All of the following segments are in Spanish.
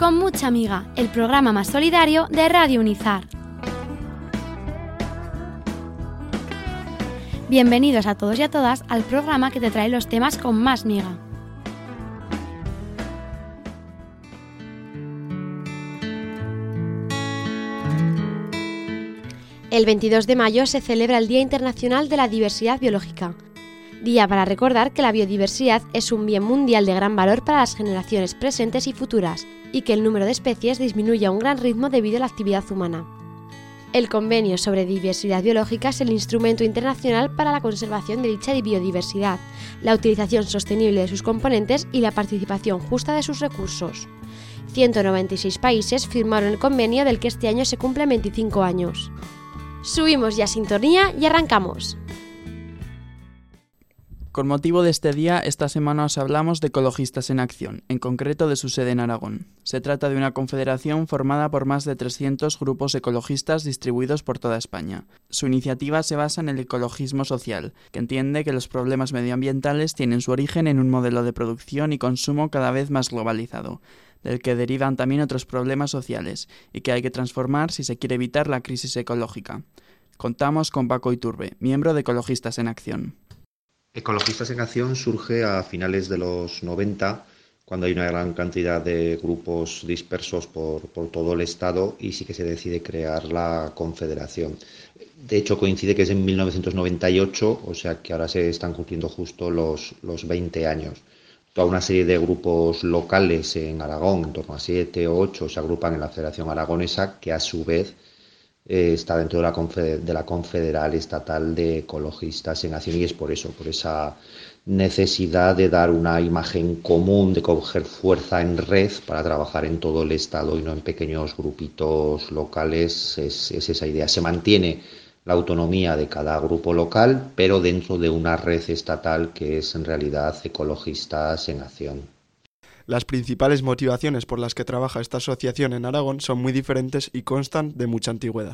Con mucha amiga, el programa más solidario de Radio Unizar. Bienvenidos a todos y a todas al programa que te trae los temas con más miga. El 22 de mayo se celebra el Día Internacional de la Diversidad Biológica. Día para recordar que la biodiversidad es un bien mundial de gran valor para las generaciones presentes y futuras, y que el número de especies disminuye a un gran ritmo debido a la actividad humana. El Convenio sobre Diversidad Biológica es el instrumento internacional para la conservación de dicha biodiversidad, la utilización sostenible de sus componentes y la participación justa de sus recursos. 196 países firmaron el convenio del que este año se cumplen 25 años. Subimos ya sintonía y arrancamos. Con motivo de este día, esta semana os hablamos de Ecologistas en Acción, en concreto de su sede en Aragón. Se trata de una confederación formada por más de 300 grupos ecologistas distribuidos por toda España. Su iniciativa se basa en el ecologismo social, que entiende que los problemas medioambientales tienen su origen en un modelo de producción y consumo cada vez más globalizado, del que derivan también otros problemas sociales, y que hay que transformar si se quiere evitar la crisis ecológica. Contamos con Paco Iturbe, miembro de Ecologistas en Acción. Ecologistas en Acción surge a finales de los 90, cuando hay una gran cantidad de grupos dispersos por todo el Estado y sí que se decide crear la Confederación. De hecho, coincide que es en 1998, o sea que ahora se están cumpliendo justo los 20 años. Toda una serie de grupos locales en Aragón, en torno a 7 o 8, se agrupan en la Federación Aragonesa, que a su vez está dentro de la Confederal Estatal de Ecologistas en Acción, y es por eso, por esa necesidad de dar una imagen común, de coger fuerza en red para trabajar en todo el Estado y no en pequeños grupitos locales. Es esa idea. Se mantiene la autonomía de cada grupo local, pero dentro de una red estatal que es en realidad Ecologistas en Acción. Las principales motivaciones por las que trabaja esta asociación en Aragón son muy diferentes y constan de mucha antigüedad.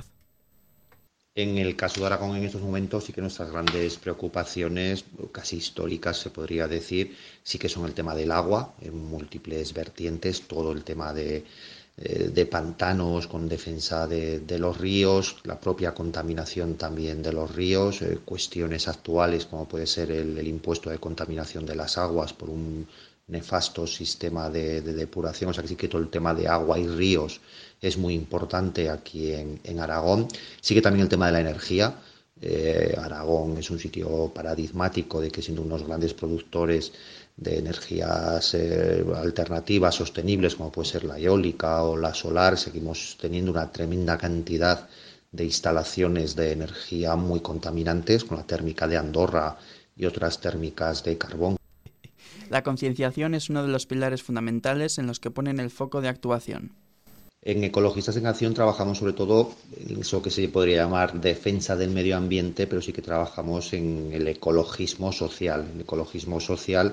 En el caso de Aragón, en estos momentos, sí que nuestras grandes preocupaciones, casi históricas se podría decir, sí que son el tema del agua, en múltiples vertientes, todo el tema de pantanos con defensa de los ríos, la propia contaminación también de los ríos, cuestiones actuales como puede ser el impuesto de contaminación de las aguas por un nefasto sistema de depuración. O sea que sí que todo el tema de agua y ríos es muy importante aquí en Aragón. Sí que también el tema de la energía. Aragón es un sitio paradigmático de que, siendo unos grandes productores de energías alternativas, sostenibles, como puede ser la eólica o la solar, seguimos teniendo una tremenda cantidad de instalaciones de energía muy contaminantes, con la térmica de Andorra y otras térmicas de carbón. La concienciación es uno de los pilares fundamentales en los que ponen el foco de actuación. En Ecologistas en Acción trabajamos sobre todo en eso que se podría llamar defensa del medio ambiente, pero sí que trabajamos en el ecologismo social. El ecologismo social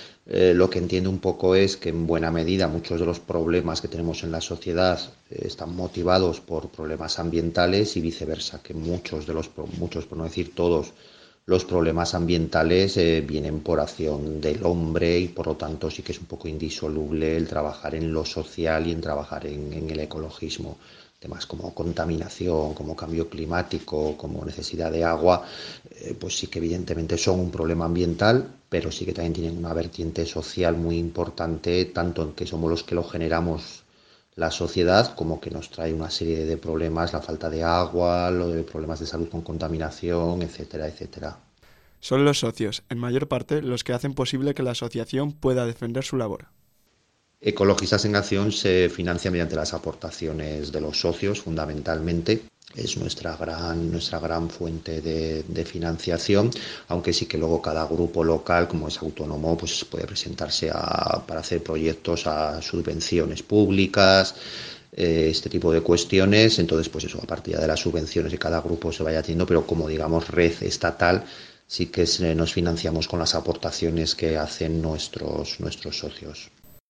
lo que entiende un poco es que, en buena medida, muchos de los problemas que tenemos en la sociedad están motivados por problemas ambientales y viceversa, que muchos, por no decir todos, los problemas ambientales vienen por acción del hombre, y por lo tanto sí que es un poco indisoluble el trabajar en lo social y en trabajar en el ecologismo. Temas como contaminación, como cambio climático, como necesidad de agua, pues sí que evidentemente son un problema ambiental, pero sí que también tienen una vertiente social muy importante, tanto en que somos los que lo generamos, la sociedad, como que nos trae una serie de problemas, la falta de agua, los problemas de salud con contaminación, etcétera, etcétera. Son los socios, en mayor parte, los que hacen posible que la asociación pueda defender su labor. Ecologistas en Acción se financia mediante las aportaciones de los socios, fundamentalmente. Es nuestra gran fuente de financiación, aunque sí que luego cada grupo local, como es autónomo, pues puede presentarse para hacer proyectos a subvenciones públicas, este tipo de cuestiones. Entonces, pues eso, a partir de las subvenciones que cada grupo se vaya teniendo, pero como digamos red estatal, sí que nos financiamos con las aportaciones que hacen nuestros socios.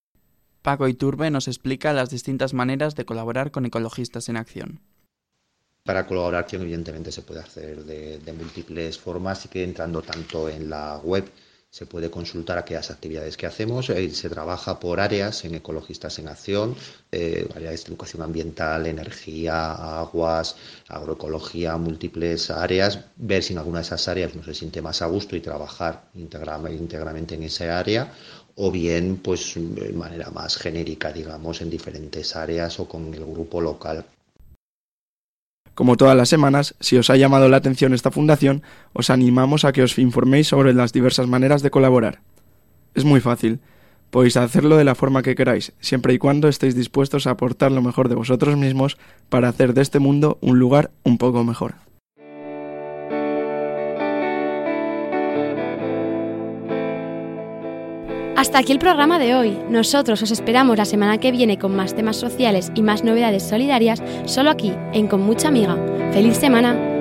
Paco Iturbe nos explica las distintas maneras de colaborar con Ecologistas en Acción. Para colaborar, evidentemente se puede hacer de múltiples formas, y que entrando tanto en la web Se puede consultar aquellas actividades que hacemos. Se trabaja por áreas en Ecologistas en Acción, áreas de educación ambiental, energía, aguas, agroecología, múltiples áreas. Ver si en alguna de esas áreas uno se siente más a gusto y trabajar íntegramente en esa área, o bien pues de manera más genérica, digamos, en diferentes áreas o con el grupo local. Como todas las semanas, si os ha llamado la atención esta fundación, os animamos a que os informéis sobre las diversas maneras de colaborar. Es muy fácil. Podéis hacerlo de la forma que queráis, siempre y cuando estéis dispuestos a aportar lo mejor de vosotros mismos para hacer de este mundo un lugar un poco mejor. Hasta aquí el programa de hoy. Nosotros os esperamos la semana que viene con más temas sociales y más novedades solidarias, solo aquí, en Con Mucha Amiga. ¡Feliz semana!